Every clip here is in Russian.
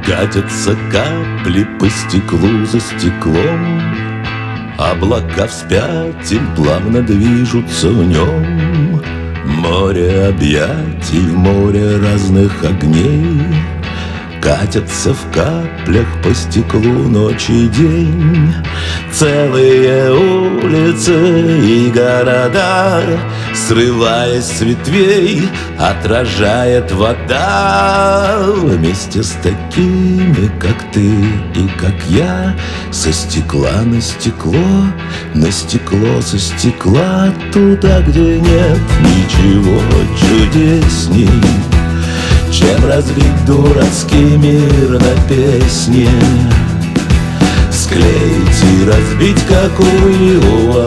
Катятся капли по стеклу за стеклом, облака вспять плавно движутся в нем. Море объятий, в море разных огней, катятся в каплях по стеклу ночь и день. Целые улицы и города, срываясь с ветвей, отражает вода. Вместе с такими, как ты и как я, со стекла на стекло, на стекло со стекла, туда, где нет ничего чудесней, чем разбить дурацкий мир на песне. Склеить и разбить, как у Иова.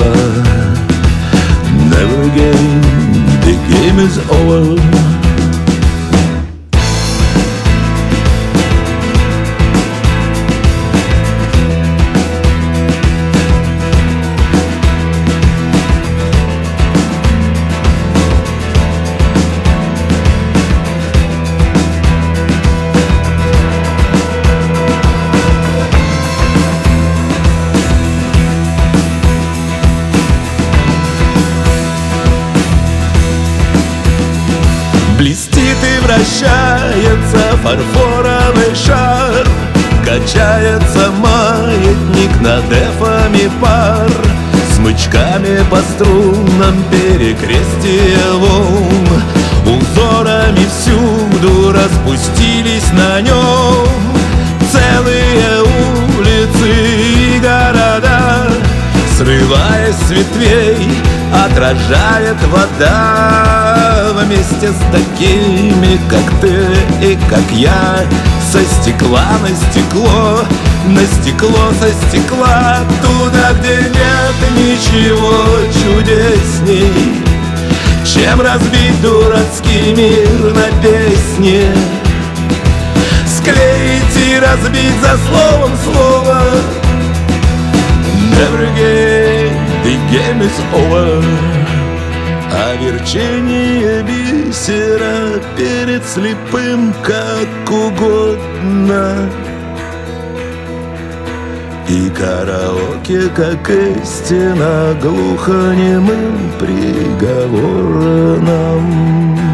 Never again, the game is over. Блестит и вращается фарфоровый шар, качается маятник над эфами пар, смычками по струнам перекрестие волн, узорами всюду распустились на нем. Целые улицы и города, срываясь с ветвей, отражает вода. Вместе с такими, как ты и как я, со стекла на стекло, на стекло со стекла, туда, где нет ничего чудесней, чем разбить дурацкий мир на песне. Склеить и разбить за словом слово. Never again, the game is over. А верчение бисера перед слепым как угодно, и караоке, как истина, глухонемым приговором.